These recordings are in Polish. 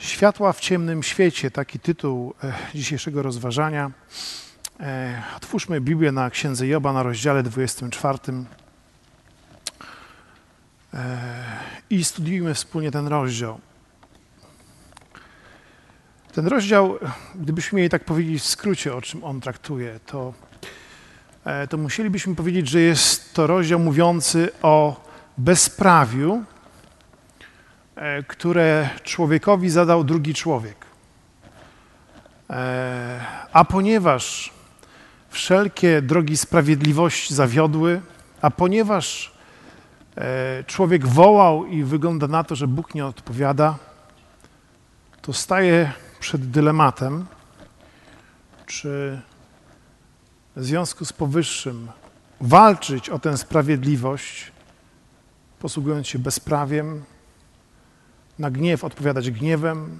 Światła w ciemnym świecie, taki tytuł dzisiejszego rozważania. Otwórzmy Biblię na Księdze Joba na rozdziale 24 i studiujmy wspólnie ten rozdział. Ten rozdział, gdybyśmy mieli tak powiedzieć w skrócie, o czym on traktuje, to musielibyśmy powiedzieć, że jest to rozdział mówiący o bezprawiu, które człowiekowi zadał drugi człowiek. A ponieważ wszelkie drogi sprawiedliwości zawiodły, a ponieważ człowiek wołał i wygląda na to, że Bóg nie odpowiada, to staje przed dylematem, czy w związku z powyższym walczyć o tę sprawiedliwość, posługując się bezprawiem, na gniew odpowiadać gniewem.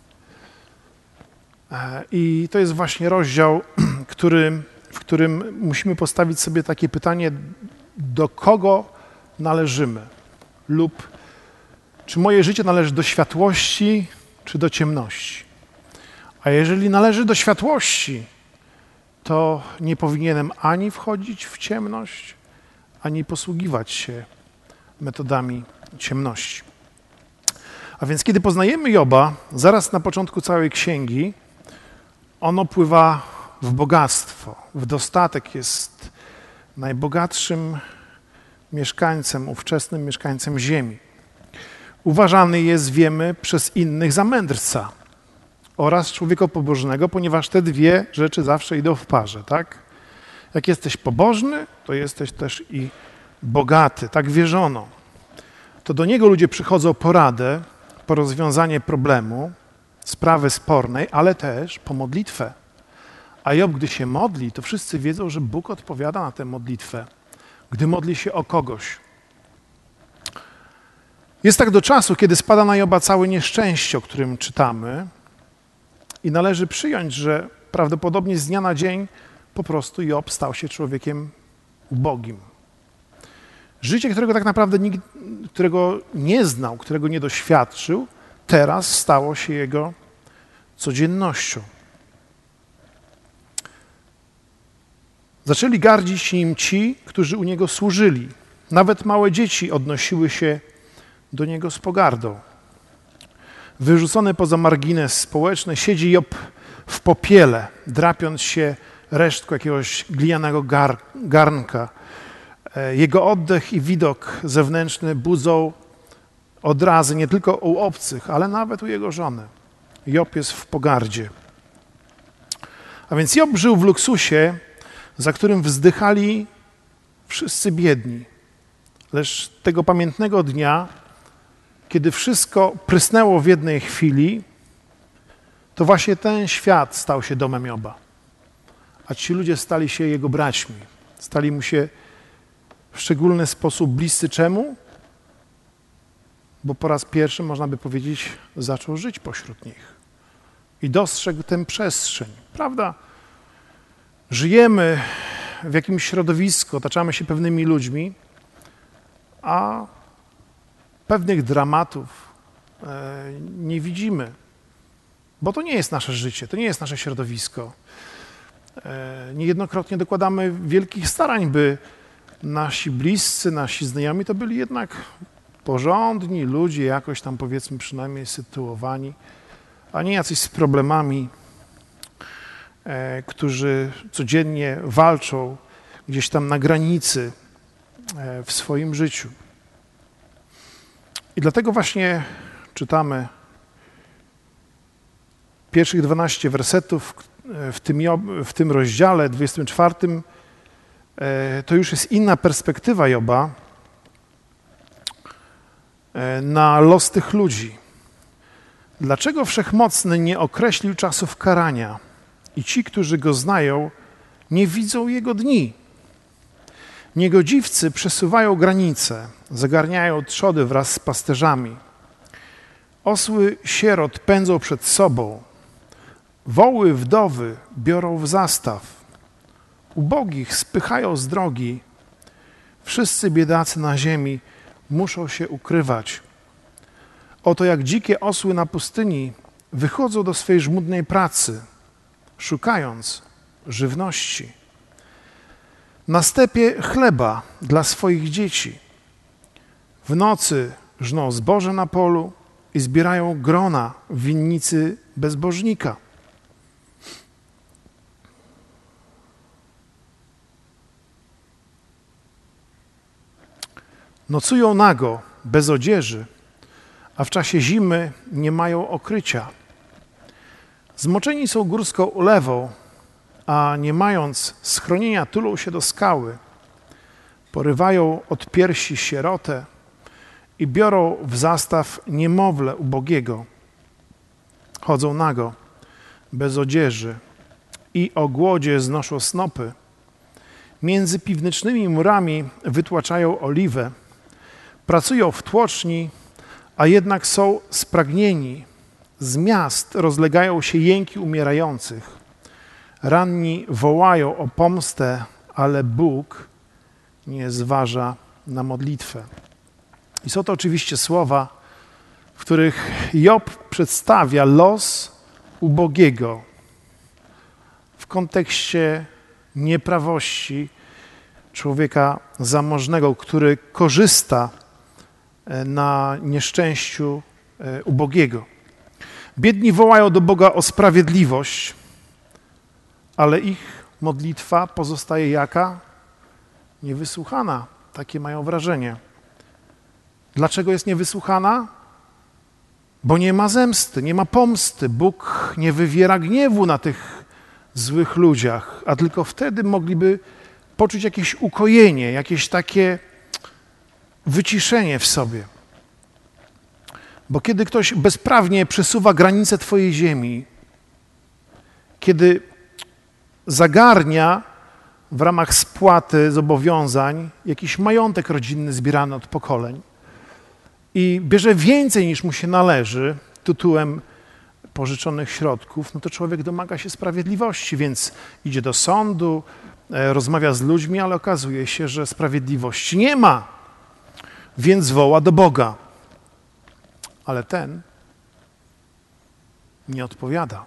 I to jest właśnie rozdział, w którym musimy postawić sobie takie pytanie, do kogo należymy lub czy moje życie należy do światłości, czy do ciemności. A jeżeli należy do światłości, to nie powinienem ani wchodzić w ciemność, ani posługiwać się metodami ciemności. A więc kiedy poznajemy Joba, zaraz na początku całej księgi, on opływa w bogactwo, w dostatek, jest najbogatszym mieszkańcem, ówczesnym mieszkańcem ziemi. Uważany jest, wiemy, przez innych za mędrca oraz człowieka pobożnego, ponieważ te dwie rzeczy zawsze idą w parze, tak? Jak jesteś pobożny, to jesteś też i bogaty, tak wierzono. To do niego ludzie przychodzą po radę, po rozwiązanie problemu, sprawy spornej, ale też po modlitwę. A Job, gdy się modli, to wszyscy wiedzą, że Bóg odpowiada na tę modlitwę, gdy modli się o kogoś. Jest tak do czasu, kiedy spada na Joba całe nieszczęście, o którym czytamy, i należy przyjąć, że prawdopodobnie z dnia na dzień po prostu Job stał się człowiekiem ubogim. Życie, którego tak naprawdę nikt, którego nie znał, którego nie doświadczył, teraz stało się jego codziennością. Zaczęli gardzić nim ci, którzy u niego służyli. Nawet małe dzieci odnosiły się do niego z pogardą. Wyrzucony poza margines społeczny, siedzi Job w popiele, drapiąc się resztką jakiegoś glinianego garnka. Jego oddech i widok zewnętrzny budzą odrazy nie tylko u obcych, ale nawet u jego żony. Job jest w pogardzie. A więc Job żył w luksusie, za którym wzdychali wszyscy biedni. Lecz tego pamiętnego dnia, kiedy wszystko prysnęło w jednej chwili, to właśnie ten świat stał się domem Joba. A ci ludzie stali się jego braćmi. Stali mu się w szczególny sposób bliscy. Czemu? Bo po raz pierwszy, można by powiedzieć, zaczął żyć pośród nich i dostrzegł tę przestrzeń. Prawda? Żyjemy w jakimś środowisku, otaczamy się pewnymi ludźmi, a pewnych dramatów nie widzimy, bo to nie jest nasze życie, to nie jest nasze środowisko. Niejednokrotnie dokładamy wielkich starań, by nasi bliscy, nasi znajomi to byli jednak porządni ludzie, jakoś tam powiedzmy przynajmniej sytuowani, a nie jacyś z problemami, którzy codziennie walczą gdzieś tam na granicy w swoim życiu. I dlatego właśnie czytamy pierwszych 12 wersetów w tym rozdziale 24. To już jest inna perspektywa Joba na los tych ludzi. Dlaczego Wszechmocny nie określił czasów karania i ci, którzy go znają, nie widzą jego dni? Niegodziwcy przesuwają granice, zagarniają trzody wraz z pasterzami. Osły sierot pędzą przed sobą, woły wdowy biorą w zastaw, ubogich spychają z drogi, wszyscy biedacy na ziemi muszą się ukrywać. Oto jak dzikie osły na pustyni wychodzą do swej żmudnej pracy, szukając żywności. Na stepie chleba dla swoich dzieci. W nocy żną zboże na polu i zbierają grona w winnicy bezbożnika. Nocują nago, bez odzieży, a w czasie zimy nie mają okrycia. Zmoczeni są górską ulewą, a nie mając schronienia tulą się do skały. Porywają od piersi sierotę i biorą w zastaw niemowlę ubogiego. Chodzą nago, bez odzieży i o głodzie znoszą snopy. Między piwnicznymi murami wytłaczają oliwę. Pracują w tłoczni, a jednak są spragnieni. Z miast rozlegają się jęki umierających. Ranni wołają o pomstę, ale Bóg nie zważa na modlitwę. I są to oczywiście słowa, w których Job przedstawia los ubogiego w kontekście nieprawości człowieka zamożnego, który korzysta na nieszczęściu ubogiego. Biedni wołają do Boga o sprawiedliwość, ale ich modlitwa pozostaje jaka? Niewysłuchana. Takie mają wrażenie. Dlaczego jest niewysłuchana? Bo nie ma zemsty, nie ma pomsty. Bóg nie wywiera gniewu na tych złych ludziach, a tylko wtedy mogliby poczuć jakieś ukojenie, jakieś takie wyciszenie w sobie. Bo kiedy ktoś bezprawnie przesuwa granice twojej ziemi, kiedy zagarnia w ramach spłaty zobowiązań jakiś majątek rodzinny zbierany od pokoleń i bierze więcej niż mu się należy tytułem pożyczonych środków, no to człowiek domaga się sprawiedliwości, więc idzie do sądu, rozmawia z ludźmi, ale okazuje się, że sprawiedliwości nie ma, więc woła do Boga. Ale ten nie odpowiada.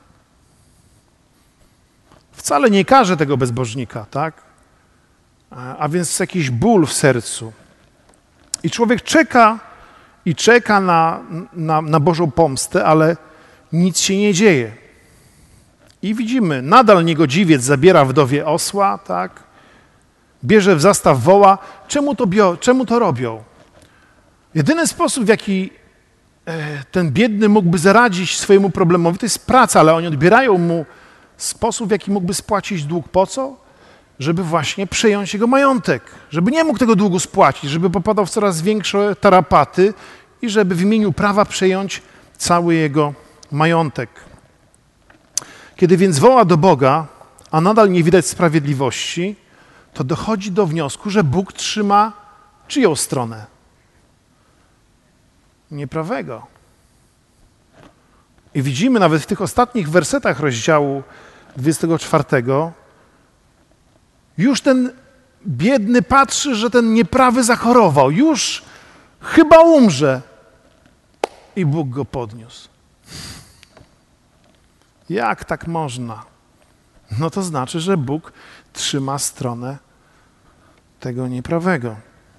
Wcale nie karze tego bezbożnika, tak? A więc jest jakiś ból w sercu. I człowiek czeka i czeka na Bożą pomstę, ale nic się nie dzieje. I widzimy, nadal niegodziwiec zabiera wdowie osła, tak? Bierze w zastaw woła. Czemu to robią? Jedyny sposób, w jaki ten biedny mógłby zaradzić swojemu problemowi, to jest praca, ale oni odbierają mu sposób, w jaki mógłby spłacić dług. Po co? Żeby właśnie przejąć jego majątek, żeby nie mógł tego długu spłacić, żeby popadał w coraz większe tarapaty i żeby w imieniu prawa przejąć cały jego majątek. Kiedy więc woła do Boga, a nadal nie widać sprawiedliwości, to dochodzi do wniosku, że Bóg trzyma czyją stronę? Nieprawego. I widzimy nawet w tych ostatnich wersetach rozdziału 24, już ten biedny patrzy, że ten nieprawy zachorował, już chyba umrze i Bóg go podniósł. Jak tak można? No to znaczy, że Bóg trzyma stronę tego nieprawego.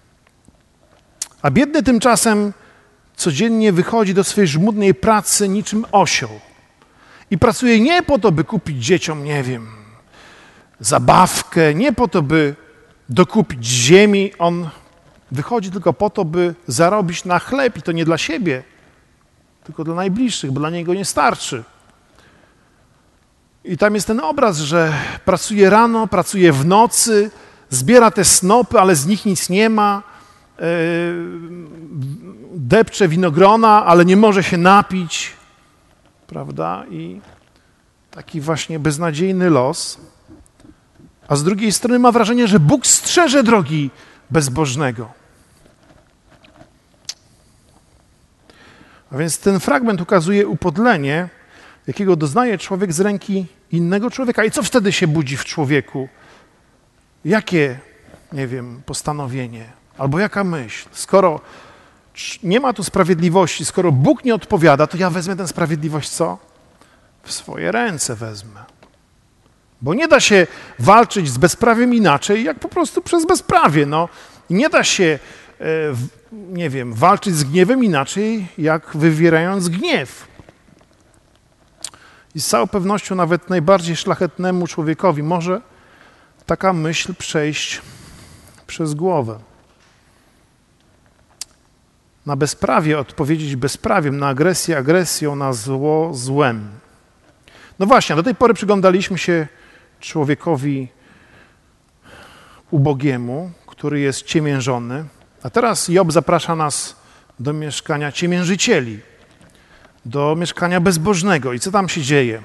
A biedny tymczasem codziennie wychodzi do swojej żmudnej pracy niczym osioł. I pracuje nie po to, by kupić dzieciom, nie wiem, zabawkę, nie po to, by dokupić ziemi. On wychodzi tylko po to, by zarobić na chleb i to nie dla siebie, tylko dla najbliższych, bo dla niego nie starczy. I tam jest ten obraz, że pracuje rano, pracuje w nocy, zbiera te snopy, ale z nich nic nie ma, depcze winogrona, ale nie może się napić, prawda? I taki właśnie beznadziejny los. A z drugiej strony ma wrażenie, że Bóg strzeże drogi bezbożnego. A więc ten fragment ukazuje upodlenie, jakiego doznaje człowiek z ręki innego człowieka. I co wtedy się budzi w człowieku? Jakie, nie wiem, postanowienie? Albo jaka myśl? Skoro nie ma tu sprawiedliwości, skoro Bóg nie odpowiada, to ja wezmę tę sprawiedliwość co? w swoje ręce wezmę. Bo nie da się walczyć z bezprawiem inaczej, jak po prostu przez bezprawie. No. I nie da się, nie wiem, walczyć z gniewem inaczej, jak wywierając gniew. I z całą pewnością nawet najbardziej szlachetnemu człowiekowi może taka myśl przejść przez głowę. Na bezprawie odpowiedzieć bezprawiem, na agresję agresją, na zło złem. No właśnie, do tej pory przyglądaliśmy się człowiekowi ubogiemu, który jest ciemiężony, a teraz Job zaprasza nas do mieszkania ciemiężycieli, do mieszkania bezbożnego. I co tam się dzieje?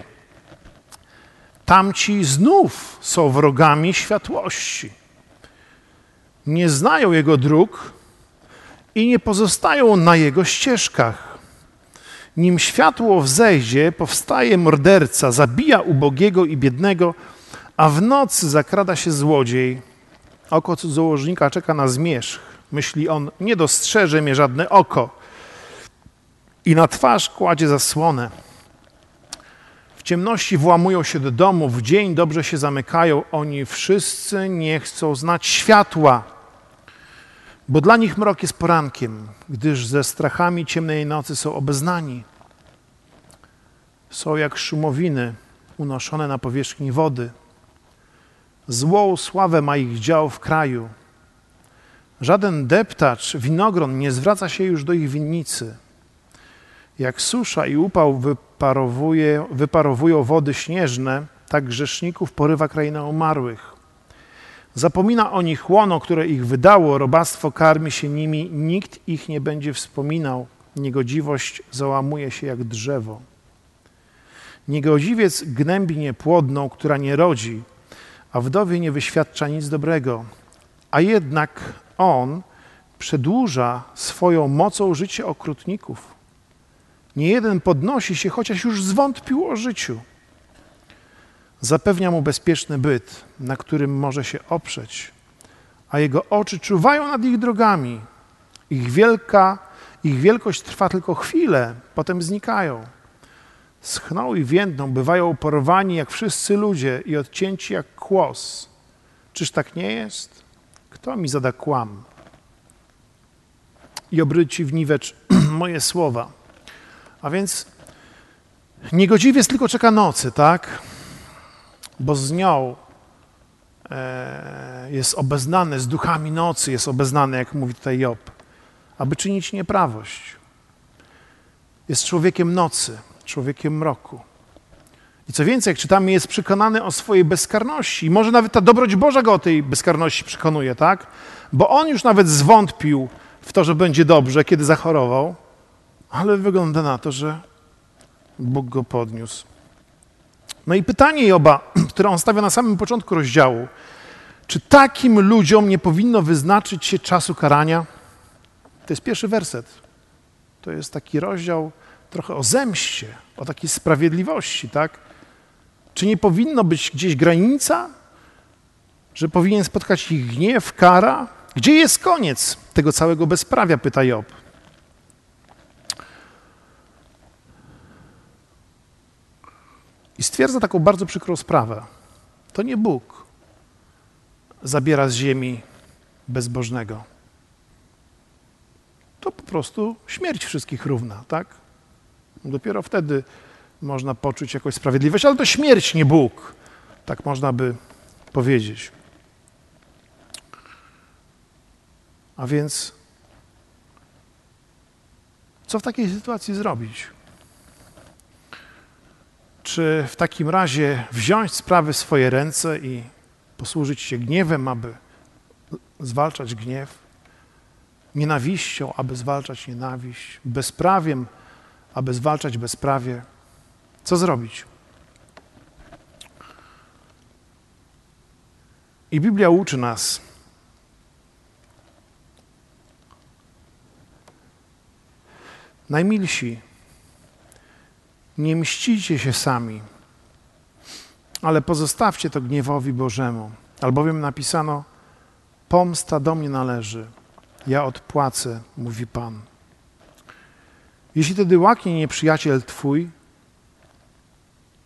Tamci znów są wrogami światłości. Nie znają Jego dróg i nie pozostają na Jego ścieżkach. Nim światło wzejdzie, powstaje morderca, zabija ubogiego i biednego, a w nocy zakrada się złodziej. Oko cudzołożnika czeka na zmierzch. Myśli on, nie dostrzeże mnie żadne oko. I na twarz kładzie zasłonę. W ciemności włamują się do domu, w dzień dobrze się zamykają. Oni wszyscy nie chcą znać światła, bo dla nich mrok jest porankiem, gdyż ze strachami ciemnej nocy są obeznani. Są jak szumowiny unoszone na powierzchni wody. Złą sławę ma ich dział w kraju. Żaden deptacz winogron nie zwraca się już do ich winnicy. Jak susza i upał wyparowują wody śnieżne, tak grzeszników porywa kraina umarłych. Zapomina o nich łono, które ich wydało, robactwo karmi się nimi, nikt ich nie będzie wspominał. Niegodziwość załamuje się jak drzewo. Niegodziwiec gnębi niepłodną, która nie rodzi, a wdowie nie wyświadcza nic dobrego. A jednak on przedłuża swoją mocą życie okrutników. Niejeden podnosi się, chociaż już zwątpił o życiu. Zapewnia mu bezpieczny byt, na którym może się oprzeć, a jego oczy czuwają nad ich drogami. Ich wielkość trwa tylko chwilę, potem znikają. Schną i więdną, bywają porwani jak wszyscy ludzie i odcięci jak kłos. Czyż tak nie jest? Kto mi zada kłam i obróci w niwecz moje słowa? A więc niegodziwiec tylko czeka nocy, tak? Bo z nią jest obeznany, z duchami nocy jest obeznany, jak mówi tutaj Job, aby czynić nieprawość. Jest człowiekiem nocy, człowiekiem mroku. I co więcej, jak czytamy, jest przekonany o swojej bezkarności. I może nawet ta dobroć Boża go o tej bezkarności przekonuje, tak? Bo on już nawet zwątpił w to, że będzie dobrze, kiedy zachorował, ale wygląda na to, że Bóg go podniósł. No i pytanie Joba, które on stawia na samym początku rozdziału. Czy takim ludziom nie powinno wyznaczyć się czasu karania? To jest pierwszy werset. To jest taki rozdział trochę o zemście, o takiej sprawiedliwości, tak? Czy nie powinno być gdzieś granica, że powinien spotkać ich gniew, kara? Gdzie jest koniec tego całego bezprawia, pyta Job. I stwierdza taką bardzo przykrą sprawę. To nie Bóg zabiera z ziemi bezbożnego. To po prostu śmierć wszystkich równa, tak? Dopiero wtedy można poczuć jakąś sprawiedliwość, ale to śmierć, nie Bóg. Tak można by powiedzieć. A więc co w takiej sytuacji zrobić? Czy w takim razie wziąć sprawy w swoje ręce i posłużyć się gniewem, aby zwalczać gniew? Nienawiścią, aby zwalczać nienawiść? Bezprawiem, aby zwalczać bezprawie? Co zrobić? I Biblia uczy nas, najmilsi, nie mścicie się sami, ale pozostawcie to gniewowi Bożemu. Albowiem napisano, pomsta do mnie należy, ja odpłacę, mówi Pan. Jeśli tedy łaknie nieprzyjaciel twój,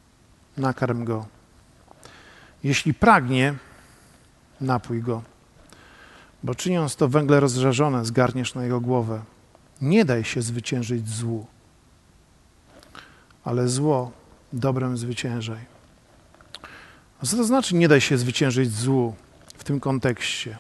nakarm go. Jeśli pragnie, napój go, bo czyniąc to węgle rozżarzone zgarniesz na jego głowę. Nie daj się zwyciężyć złu, ale zło dobrem zwyciężaj. A co to znaczy nie daj się zwyciężyć złu w tym kontekście?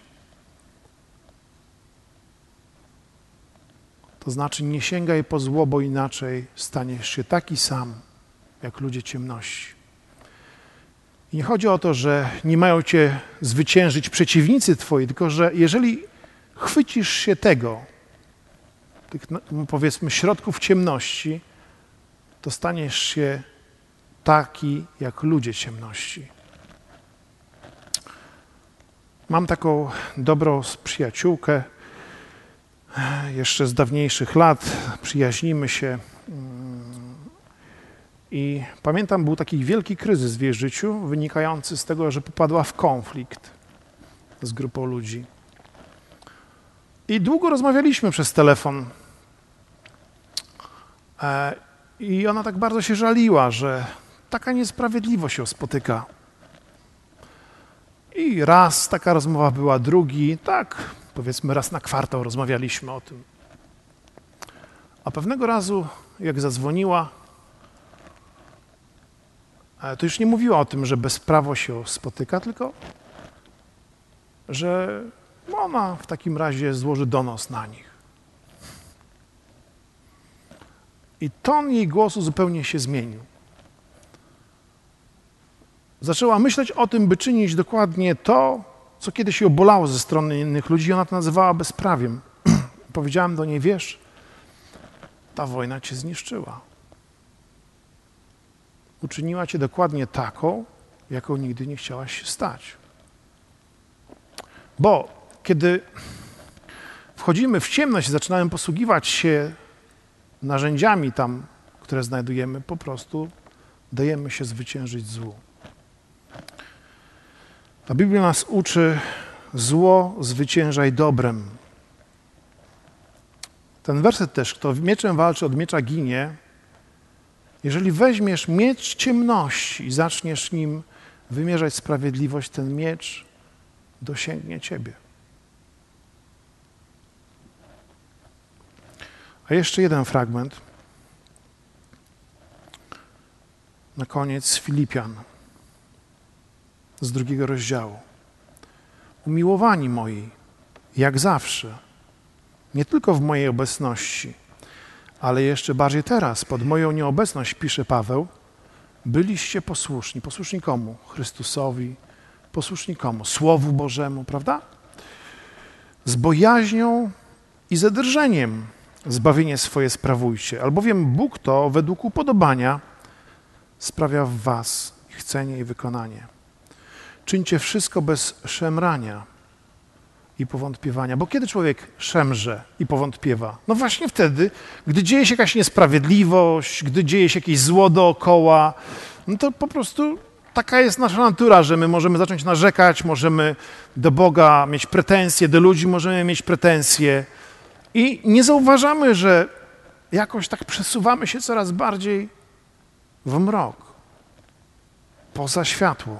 To znaczy nie sięgaj po zło, bo inaczej staniesz się taki sam, jak ludzie ciemności. I nie chodzi o to, że nie mają cię zwyciężyć przeciwnicy twoi, tylko że jeżeli chwycisz się tego, tych powiedzmy środków ciemności, to staniesz się taki jak ludzie ciemności. Mam taką dobrą przyjaciółkę, jeszcze z dawniejszych lat, przyjaźnimy się i pamiętam, był taki wielki kryzys w jej życiu, wynikający z tego, że popadła w konflikt z grupą ludzi. I długo rozmawialiśmy przez telefon i ona tak bardzo się żaliła, że taka niesprawiedliwość ją spotyka. I raz taka rozmowa była, drugi, tak powiedzmy raz na kwartał rozmawialiśmy o tym. A pewnego razu, jak zadzwoniła, to już nie mówiła o tym, że bezprawo się spotyka, tylko że ona w takim razie złoży donos na nich. I ton jej głosu zupełnie się zmienił. Zaczęła myśleć o tym, by czynić dokładnie to, co kiedyś ją bolało ze strony innych ludzi. Ona to nazywała bezprawiem. Powiedziałem do niej, wiesz, ta wojna cię zniszczyła. Uczyniła cię dokładnie taką, jaką nigdy nie chciałaś się stać. Bo kiedy wchodzimy w ciemność i zaczynamy posługiwać się narzędziami tam, które znajdujemy, po prostu dajemy się zwyciężyć złu. A Biblia nas uczy, zło zwyciężaj dobrem. Ten werset też, kto mieczem walczy, od miecza ginie. Jeżeli weźmiesz miecz ciemności i zaczniesz nim wymierzać sprawiedliwość, ten miecz dosięgnie ciebie. A jeszcze jeden fragment. Na koniec Filipian z 2 rozdziału. Umiłowani moi, jak zawsze, nie tylko w mojej obecności, ale jeszcze bardziej teraz, pod moją nieobecność, pisze Paweł, byliście posłuszni. Posłuszni komu? Chrystusowi, posłuszni komu? Słowu Bożemu, prawda? Z bojaźnią i ze drżeniem zbawienie swoje sprawujcie, albowiem Bóg to według upodobania sprawia w was chcenie i wykonanie. Czyńcie wszystko bez szemrania i powątpiewania. Bo kiedy człowiek szemrze i powątpiewa? No właśnie wtedy, gdy dzieje się jakaś niesprawiedliwość, gdy dzieje się jakieś zło dookoła, no to po prostu taka jest nasza natura, że my możemy zacząć narzekać, możemy do Boga mieć pretensje, do ludzi możemy mieć pretensje i nie zauważamy, że jakoś tak przesuwamy się coraz bardziej w mrok, poza światło.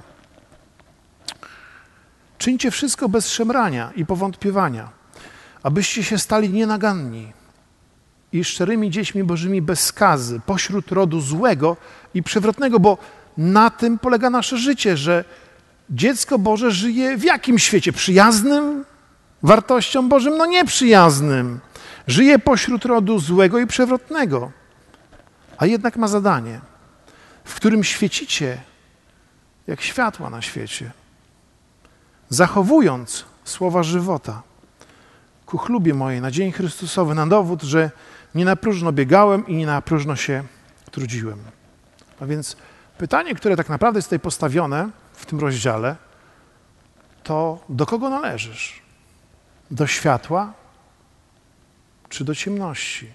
Czyńcie wszystko bez szemrania i powątpiewania, abyście się stali nienaganni i szczerymi dziećmi Bożymi bez skazy, pośród rodu złego i przewrotnego, bo na tym polega nasze życie, że dziecko Boże żyje w jakim świecie? Przyjaznym wartościom Bożym? No nieprzyjaznym. Żyje pośród rodu złego i przewrotnego, a jednak ma zadanie, w którym świecicie jak światła na świecie, zachowując słowa żywota ku chlubie mojej na dzień Chrystusowy, na dowód, że nie na próżno biegałem i nie na próżno się trudziłem. A więc pytanie, które tak naprawdę jest tutaj postawione w tym rozdziale, to do kogo należysz? Do światła czy do ciemności?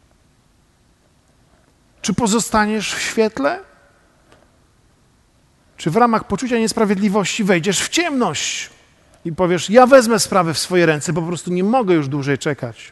Czy pozostaniesz w świetle? Czy w ramach poczucia niesprawiedliwości wejdziesz w ciemność i powiesz, ja wezmę sprawę w swoje ręce, bo po prostu nie mogę już dłużej czekać.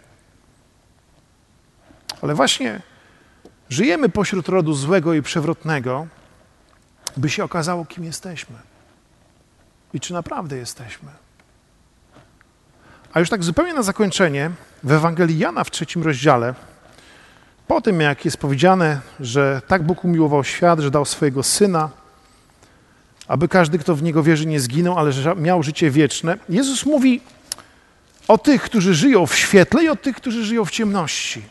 Ale właśnie żyjemy pośród rodu złego i przewrotnego by się okazało, kim jesteśmy i czy naprawdę jesteśmy. A już tak zupełnie na zakończenie, w Ewangelii Jana w 3 rozdziale, po tym jak jest powiedziane, że tak Bóg umiłował świat, że dał swojego Syna, aby każdy, kto w Niego wierzy, nie zginął, ale że miał życie wieczne, Jezus mówi o tych, którzy żyją w świetle i o tych, którzy żyją w ciemności.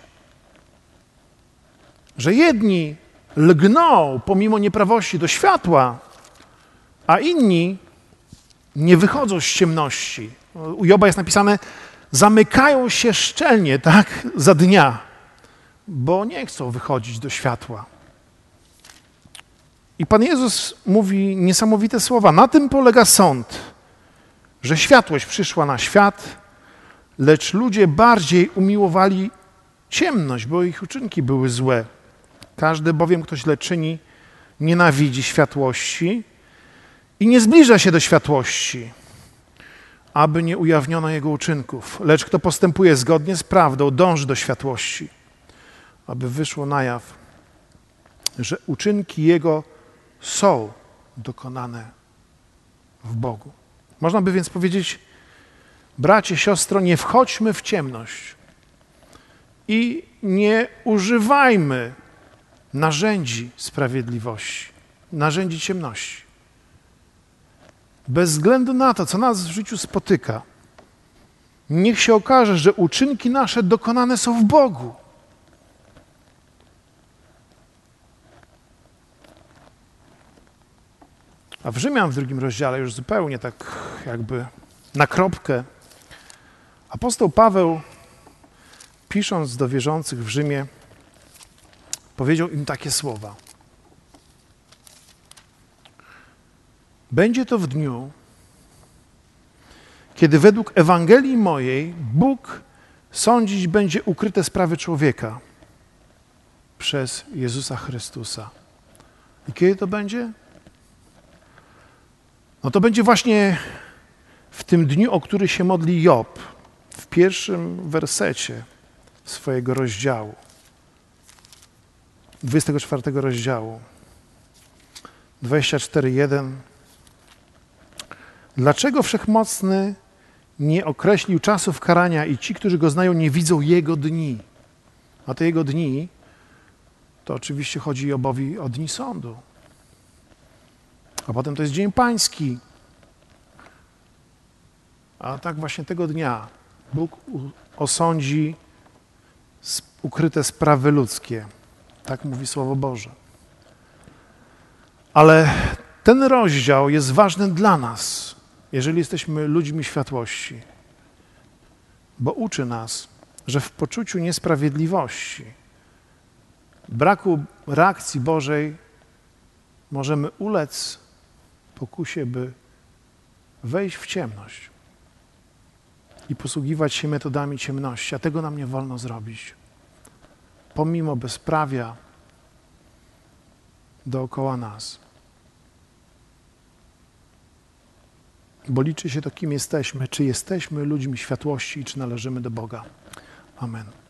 Że jedni lgną pomimo nieprawości do światła, a inni nie wychodzą z ciemności. U Joba jest napisane, zamykają się szczelnie, tak, za dnia, bo nie chcą wychodzić do światła. I Pan Jezus mówi niesamowite słowa. Na tym polega sąd, że światłość przyszła na świat, lecz ludzie bardziej umiłowali ciemność, bo ich uczynki były złe. Każdy bowiem, kto źle czyni, nienawidzi światłości i nie zbliża się do światłości, aby nie ujawniono jego uczynków. Lecz kto postępuje zgodnie z prawdą, dąży do światłości, aby wyszło na jaw, że uczynki jego są dokonane w Bogu. Można by więc powiedzieć, bracie, siostro, nie wchodźmy w ciemność i nie używajmy narzędzi sprawiedliwości, narzędzi ciemności. Bez względu na to, co nas w życiu spotyka, niech się okaże, że uczynki nasze dokonane są w Bogu. A w Rzymian w 2 rozdziale, już zupełnie tak jakby na kropkę, apostoł Paweł, pisząc do wierzących w Rzymie, powiedział im takie słowa. Będzie to w dniu, kiedy według Ewangelii mojej Bóg sądzić będzie ukryte sprawy człowieka przez Jezusa Chrystusa. I kiedy to będzie? No to będzie właśnie w tym dniu, o który się modli Job, w 1 wersecie swojego rozdziału, 24 rozdziału, 24:1. Dlaczego Wszechmocny nie określił czasów karania i ci, którzy go znają, nie widzą jego dni? A te jego dni, to oczywiście chodzi Jobowi o dni sądu. A potem to jest dzień pański. A tak właśnie tego dnia Bóg osądzi ukryte sprawy ludzkie. Tak mówi Słowo Boże. Ale ten rozdział jest ważny dla nas, jeżeli jesteśmy ludźmi światłości, bo uczy nas, że w poczuciu niesprawiedliwości, braku reakcji Bożej możemy ulec pokusie, by wejść w ciemność i posługiwać się metodami ciemności, a tego nam nie wolno zrobić. Pomimo bezprawia dookoła nas. Bo liczy się to, kim jesteśmy, czy jesteśmy ludźmi światłości i czy należymy do Boga. Amen.